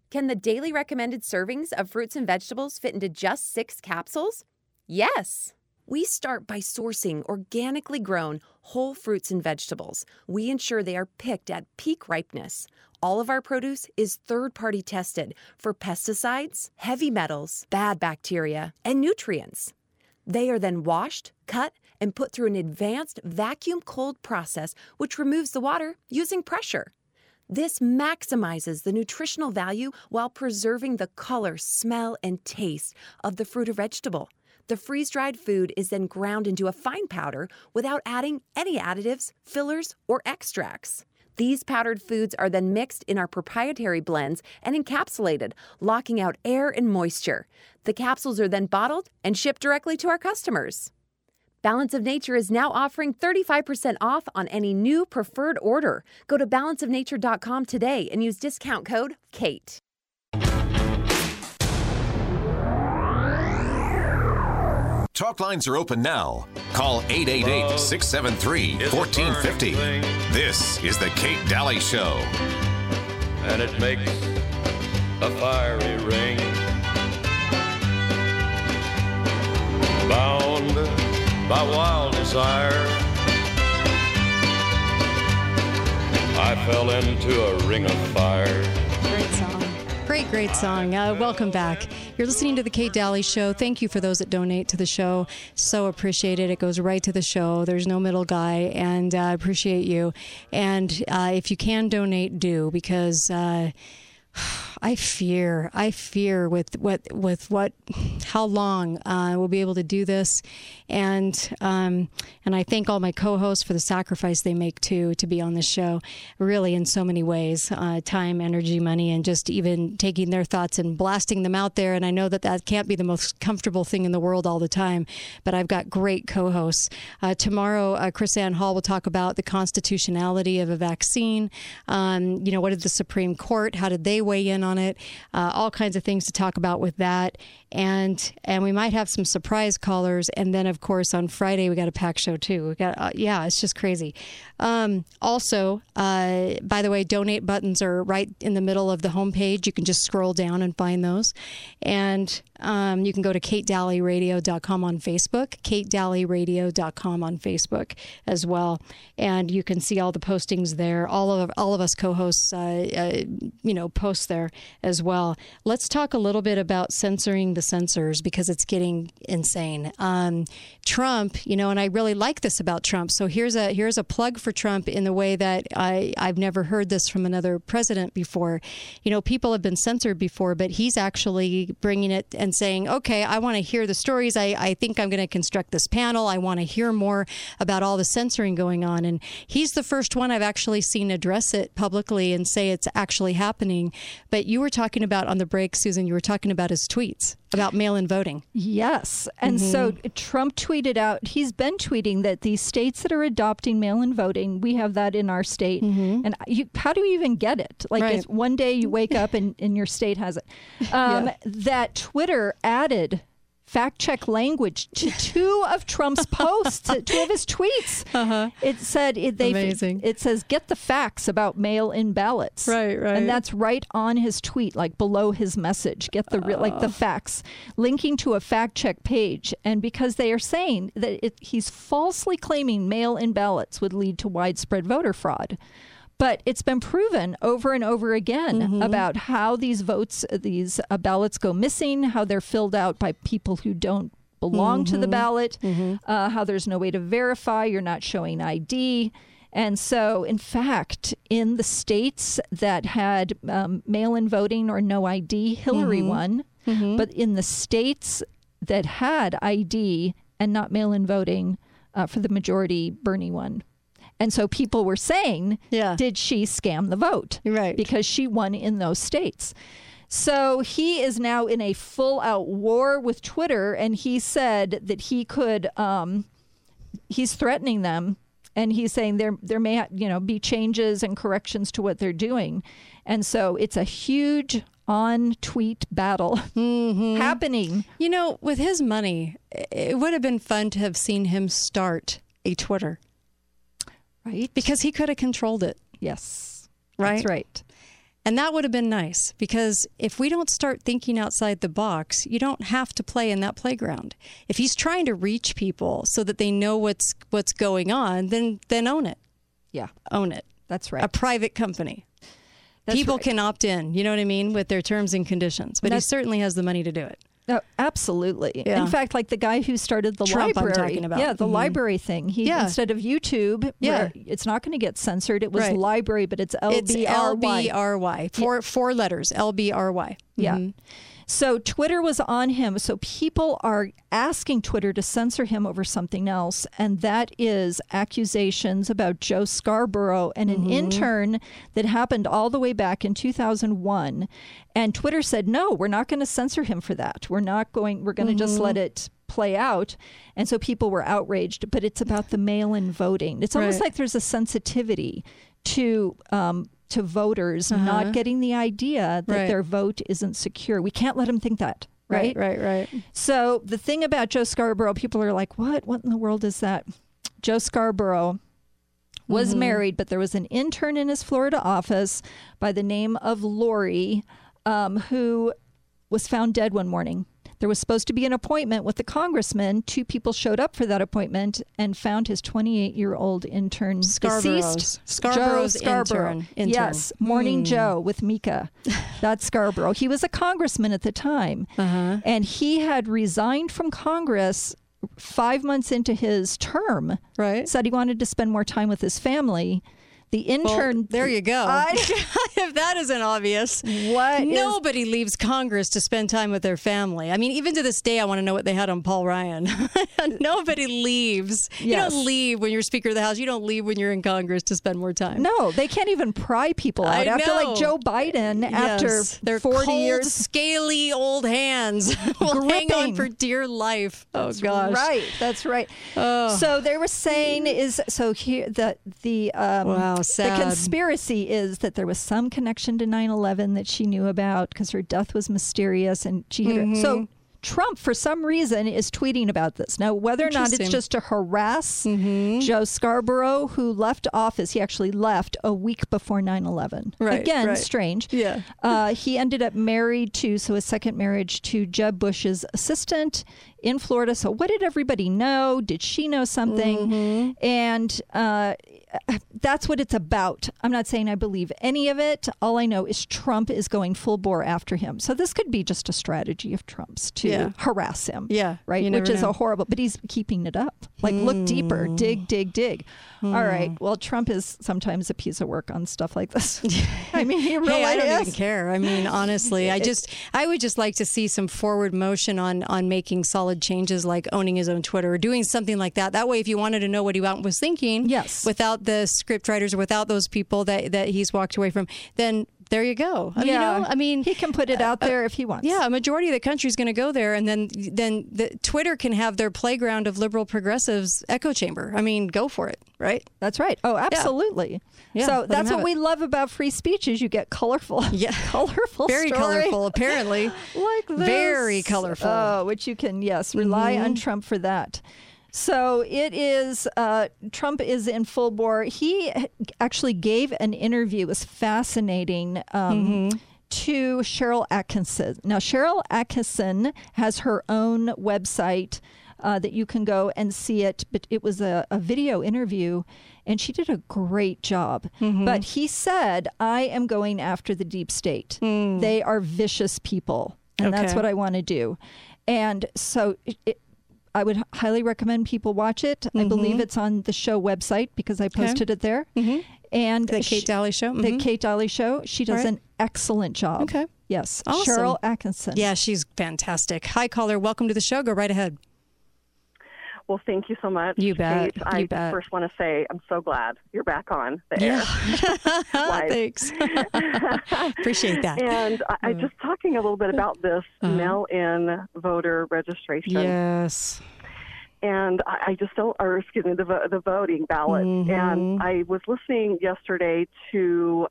Can the daily recommended servings of fruits and vegetables fit into just 6 capsules? Yes. We start by sourcing organically grown whole fruits and vegetables. We ensure they are picked at peak ripeness. All of our produce is third-party tested for pesticides, heavy metals, bad bacteria, and nutrients. They are then washed, cut, and put through an advanced vacuum cold process which removes the water using pressure. This maximizes the nutritional value while preserving the color, smell, and taste of the fruit or vegetable. The freeze-dried food is then ground into a fine powder without adding any additives, fillers, or extracts. These powdered foods are then mixed in our proprietary blends and encapsulated, locking out air and moisture. The capsules are then bottled and shipped directly to our customers. Balance of Nature is now offering 35% off on any new preferred order. Go to balanceofnature.com today and use discount code KATE. Talk lines are open now. Call 888-673-1450. This is the Kate Daly Show. And it makes a fiery ring. Bound by wild desire, I fell into a ring of fire. Great song. Great song. Welcome back. You're listening to The Kate Daly Show. Thank you for those that donate to the show. So appreciate it. It goes right to the show. There's no middle guy, and I appreciate you. And if you can donate, do, because I fear with how long we'll be able to do this, and I thank all my co-hosts for the sacrifice they make too to be on this show, really in so many ways, time, energy, money, and just even taking their thoughts and blasting them out there. And I know that can't be the most comfortable thing in the world all the time, but I've got great co-hosts. Tomorrow, Chris Ann Hall will talk about the constitutionality of a vaccine. What did the Supreme Court? How did they weigh in on it? All kinds of things to talk about with that. And we might have some surprise callers. And then, of course, on Friday, we got a packed show, too. We got, it's just crazy. Also, by the way, donate buttons are right in the middle of the homepage. You can just scroll down and find those. And you can go to KateDalyRadio.com on Facebook, KateDalyRadio.com on Facebook as well. And you can see all the postings there. All of us co-hosts, post there as well. Let's talk a little bit about censoring the censors, because it's getting insane. Trump, and I really like this about Trump. So here's a plug for Trump in the way that I've never heard this from another president before. People have been censored before, but he's actually bringing it and saying, okay, I want to hear the stories. I think I'm going to construct this panel. I want to hear more about all the censoring going on. And he's the first one I've actually seen address it publicly and say it's actually happening. But you were talking about on the break, Susan, you were talking about his tweets about mail-in voting. Yes. And so Trump tweeted out, he's been tweeting that these states that are adopting mail-in voting, we have that in our state. And how do you even get it? Like one day you wake up and your state has it. That Twitter added fact-check language to 2 of Trump's posts, 2 of his tweets. It said, amazing. It says, get the facts about mail-in ballots. Right. And that's right on his tweet, like below his message. Get the facts, linking to a fact-check page. And because they are saying that he's falsely claiming mail-in ballots would lead to widespread voter fraud. But it's been proven over and over again about how these ballots go missing, how they're filled out by people who don't belong to the ballot, how there's no way to verify, you're not showing ID. And so, in fact, in the states that had mail-in voting or no ID, Hillary won. But in the states that had ID and not mail-in voting, for the majority, Bernie won. And so people were saying, did she scam the vote? Right. Because she won in those states. So he is now in a full-out war with Twitter, and he said that he could, he's threatening them, and he's saying there may be changes and corrections to what they're doing. And so it's a huge on-tweet battle happening. With his money, it would have been fun to have seen him start a Twitter. Right. Because he could have controlled it. Yes. Right? That's right. And that would have been nice, because if we don't start thinking outside the box, you don't have to play in that playground. If he's trying to reach people so that they know what's going on, then own it. Yeah. Own it. That's right. A private company. People can opt in, you know what I mean, with their terms and conditions. But he certainly has the money to do it. Oh, absolutely. Yeah. In fact, like the guy who started the Trump, library. I'm talking about. Yeah, the library thing. He instead of YouTube, where it's not going to get censored. It was library, but it's LBRY. It's LBRY. Four letters, LBRY. Yeah. Mm-hmm. So Twitter was on him. So people are asking Twitter to censor him over something else, and that is accusations about Joe Scarborough and an intern that happened all the way back in 2001. And Twitter said, no, we're not going to censor him for that. We're going to just let it play out. And so people were outraged, but it's about the mail-in voting. It's almost like there's a sensitivity to voters not getting the idea that their vote isn't secure. We can't let them think that, right? Right. So the thing about Joe Scarborough, people are like, what in the world is that? Joe Scarborough was married, but there was an intern in his Florida office by the name of Lori, who was found dead one morning. There was supposed to be an appointment with the congressman. 2 people showed up for that appointment and found his 28-year-old intern deceased. Scarborough's intern. Yes, Morning Joe with Mika. That's Scarborough. He was a congressman at the time, and he had resigned from Congress 5 months into his term. Right. Said he wanted to spend more time with his family. The intern. Well, there you go. If that isn't obvious. Nobody leaves Congress to spend time with their family. I mean, even to this day, I want to know what they had on Paul Ryan. Nobody leaves. Yes. You don't leave when you're Speaker of the House. You don't leave when you're in Congress to spend more time. No, they can't even pry people out. After like Joe Biden, after their 40 cold, years. Scaly old hands will hang on for dear life. That's right. That's right. Oh. So they were saying here the sad. The conspiracy is that there was some connection to 9/11 that she knew about because her death was mysterious and she hit her. So Trump, for some reason, is tweeting about this. Now, whether or not it's just to harass Joe Scarborough, who left office, he actually left a week before 9/11. Again, strange. Yeah. He ended up married to, his second marriage to Jeb Bush's assistant in Florida. So what did everybody know? Did she know something? And that's what it's about. I'm not saying I believe any of it. All I know is Trump is going full bore after him. So this could be just a strategy of Trump's to harass him. Yeah. Right. Which is a horrible, but he's keeping it up. Like, look deeper, dig. All right. Well, Trump is sometimes a piece of work on stuff like this. I mean, he really I don't even care. I mean, honestly, I would just like to see some forward motion on making solid changes, like owning his own Twitter or doing something like that. That way, if you wanted to know what he was thinking, without the script writers or without those people that he's walked away from, then there you go. I mean, he can put it out there if he wants. Yeah, a majority of the country is going to go there, and then the Twitter can have their playground of liberal progressives echo chamber. I mean, go for it, right? That's right. Oh, absolutely. Yeah, so that's what we love about free speech is you get colorful, very colorful, apparently, like this. Very colorful. Oh, which you can rely on Trump for that. So it is, Trump is in full bore. He actually gave an interview. It was fascinating to Sharyl Attkisson. Now, Sharyl Attkisson has her own website that you can go and see it, but it was a video interview, and she did a great job. But he said, I am going after the deep state. They are vicious people, and that's what I want to do. And so I would highly recommend people watch it. I believe it's on the show website because I posted it there. And the Kate Daly Show. The Kate Daly Show. She does an excellent job. Okay. Yes. Awesome. Sharyl Attkisson. Yeah, she's fantastic. Hi, caller. Welcome to the show. Go right ahead. Well, thank you so much. You bet. Kate. I first want to say I'm so glad you're back on the air. Thanks. Appreciate that. And I just talking a little bit about this mail-in voter registration. Yes. And I just don't, or excuse me, the voting ballot. And I was listening yesterday to,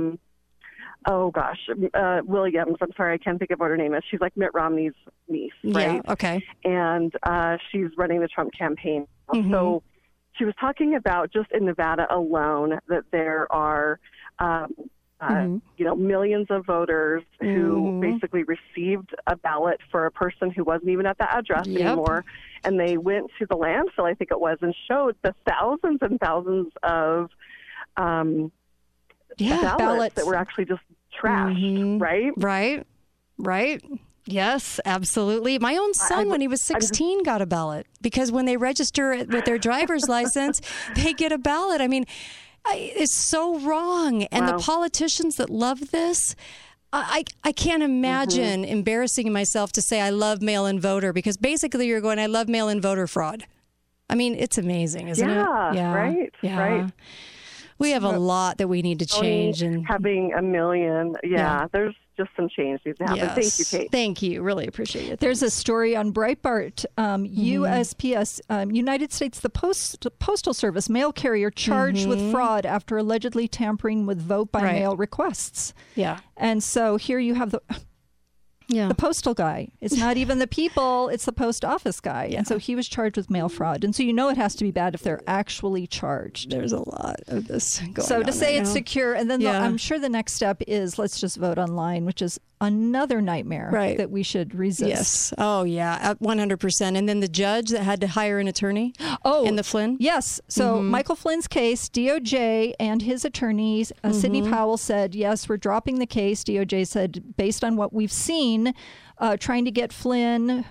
Williams. I'm sorry, I can't think of what her name is. She's like Mitt Romney's niece, right? Yeah, okay. And she's running the Trump campaign. So she was talking about just in Nevada alone that there are millions of voters who basically received a ballot for a person who wasn't even at the address anymore. And they went to the landfill, I think it was, and showed the thousands and thousands of ballots that were actually just trashed, Right. Yes, absolutely. My own son, when he was 16, got a ballot because when they register with their driver's license, they get a ballot. I mean, it's so wrong. And the politicians that love this, I can't imagine embarrassing myself to say I love mail-in voter, because basically you're going, I love mail-in voter fraud. I mean, it's amazing, isn't it? Yeah, right. We have a lot that we need to change. And having a million, there's just some change needs to happen. Yes. Thank you, Kate. Thank you. Really appreciate it. There's a story on Breitbart. USPS, United States, the Postal Service mail carrier charged with fraud after allegedly tampering with vote-by-mail requests. Yeah. And so here you have the postal guy. It's not even the people, it's the post office guy. Yeah. And so he was charged with mail fraud. And so you know it has to be bad if they're actually charged. There's a lot of this going on. So to say it's secure, and then I'm sure the next step is let's just vote online, which is another nightmare that we should resist. Yes. Oh, yeah, 100%. And then the judge that had to hire an attorney in the Flynn? Yes. So Michael Flynn's case, DOJ and his attorneys, Sidney Powell said, yes, we're dropping the case. DOJ said, based on what we've seen, trying to get Flynn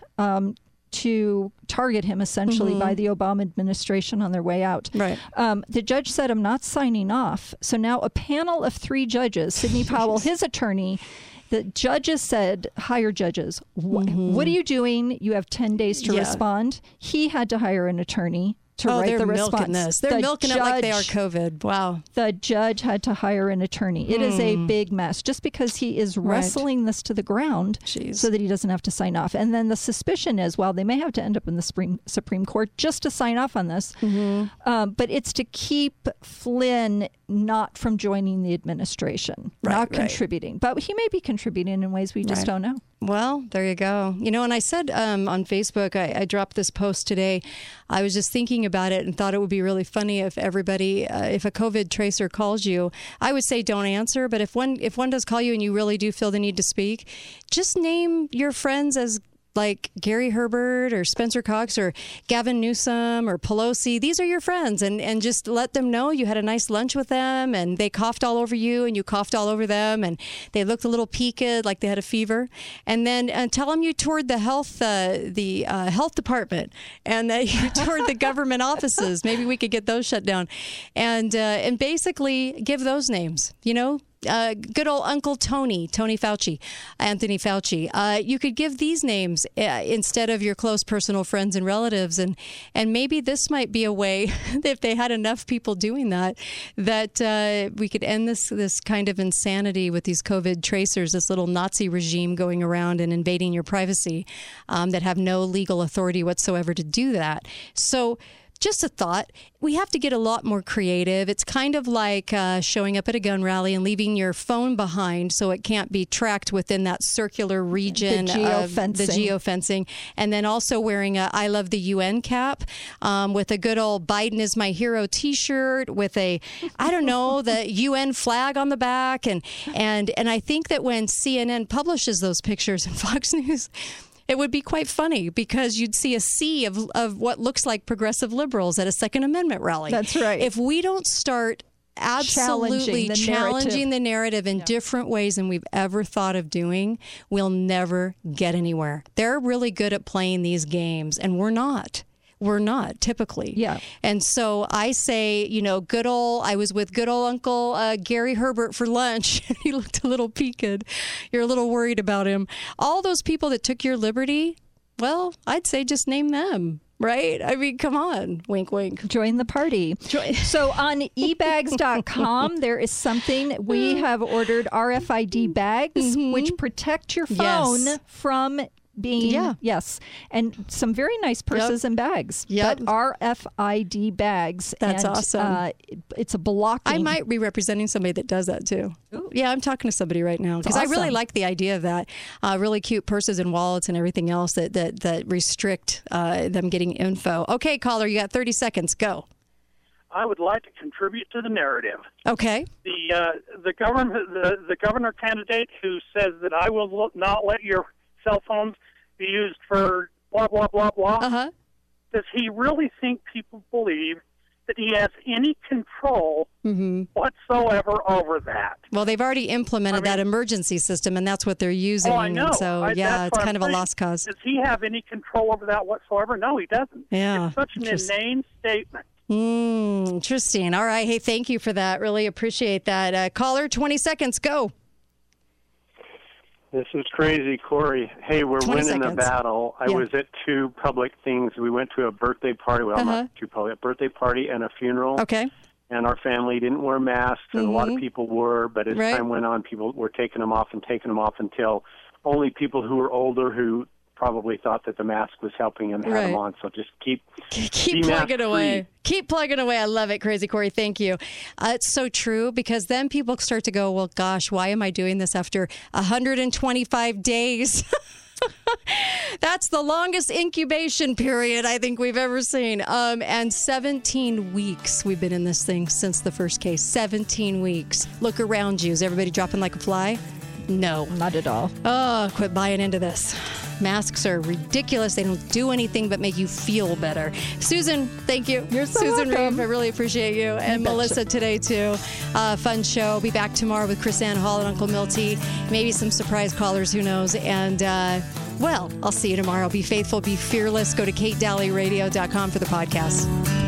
to target him essentially by the Obama administration on their way out. Right. The judge said, I'm not signing off. So now a panel of 3 judges, Sidney Powell, his attorney, the judges said, hire judges. What are you doing? You have 10 days to respond. He had to hire an attorney to write the response. They're milking it like they are COVID. Wow. The judge had to hire an attorney. It is a big mess just because he is wrestling this to the ground so that he doesn't have to sign off. And then the suspicion is, well, they may have to end up in the Supreme Court just to sign off on this. But it's to keep Flynn not from joining the administration, not contributing. But he may be contributing in ways we just don't know. Well, there you go. And I said on Facebook, I dropped this post today. I was just thinking about it and thought it would be really funny if everybody, if a COVID tracer calls you, I would say don't answer. But if one does call you and you really do feel the need to speak, just name your friends as like Gary Herbert or Spencer Cox or Gavin Newsom or Pelosi. These are your friends, and just let them know you had a nice lunch with them and they coughed all over you and you coughed all over them and they looked a little peaked like they had a fever. And then tell them you toured the health department and that you toured the government offices. Maybe we could get those shut down, and basically give those names, good old Uncle Tony Fauci, Anthony Fauci. You could give these names instead of your close personal friends and relatives. And maybe this might be a way, if they had enough people doing that we could end this kind of insanity with these COVID tracers, this little Nazi regime going around and invading your privacy that have no legal authority whatsoever to do that. So just a thought. We have to get a lot more creative. It's kind of like showing up at a gun rally and leaving your phone behind so it can't be tracked within that circular region of the geofencing. And then also wearing a I Love the UN cap with a good old Biden is my hero T-shirt with the UN flag on the back. And I think that when CNN publishes those pictures in Fox News, it would be quite funny because you'd see a sea of what looks like progressive liberals at a Second Amendment rally. That's right. If we don't start absolutely challenging the narrative in different ways than we've ever thought of doing, we'll never get anywhere. They're really good at playing these games, and we're not. We're not typically. Yeah. And so I say, I was with good old Uncle Gary Herbert for lunch. He looked a little peaked. You're a little worried about him. All those people that took your liberty, well, I'd say just name them. Right? I mean, come on. Wink, wink. Join the party. So on ebags.com, there is something. We have ordered RFID bags, which protect your phone from being, and some very nice purses and bags. But RFID bags. That's awesome. It's a blocking. I might be representing somebody that does that too. Ooh. Yeah, I'm talking to somebody right now because I really like the idea of that. Really cute purses and wallets and everything else that restrict them getting info. Okay, caller, you got 30 seconds. Go. I would like to contribute to the narrative. Okay. The governor candidate who says that I will not let your cell phones be used for blah blah blah blah. Uh-huh. Does he really think people believe that he has any control whatsoever over that? Well, they've already implemented that emergency system, and that's what they're using. Oh, I know. So, it's kind of a lost cause. Does he have any control over that whatsoever? No, he doesn't. Yeah. It's such an inane statement. Interesting. All right. Hey, thank you for that. Really appreciate that. Caller, 20 seconds. Go. This is crazy, Corey. Hey, we're winning the battle. I was at two public things. We went to a birthday party. Well, not too public. A birthday party and a funeral. Okay. And our family didn't wear masks, and a lot of people were. But as time went on, people were taking them off until only people who were older who probably thought that the mask was helping them had them on. So just keep plugging away. Keep plugging away. I love it, Crazy Corey. Thank you. It's so true, because then people start to go, well, gosh, why am I doing this after 125 days? That's the longest incubation period I think we've ever seen. And 17 weeks we've been in this thing since the first case. 17 weeks. Look around you. Is everybody dropping like a fly? No. Not at all. Oh, quit buying into this. Masks are ridiculous. They don't do anything but make you feel better. Susan, thank you. You're so Susan welcome. Reeve, I really appreciate you. And Melissa today, too. Fun show. Be back tomorrow with Chris Ann Hall and Uncle Milty. Maybe some surprise callers, who knows. And, well, I'll see you tomorrow. Be faithful, be fearless. Go to KateDalleyRadio.com for the podcast.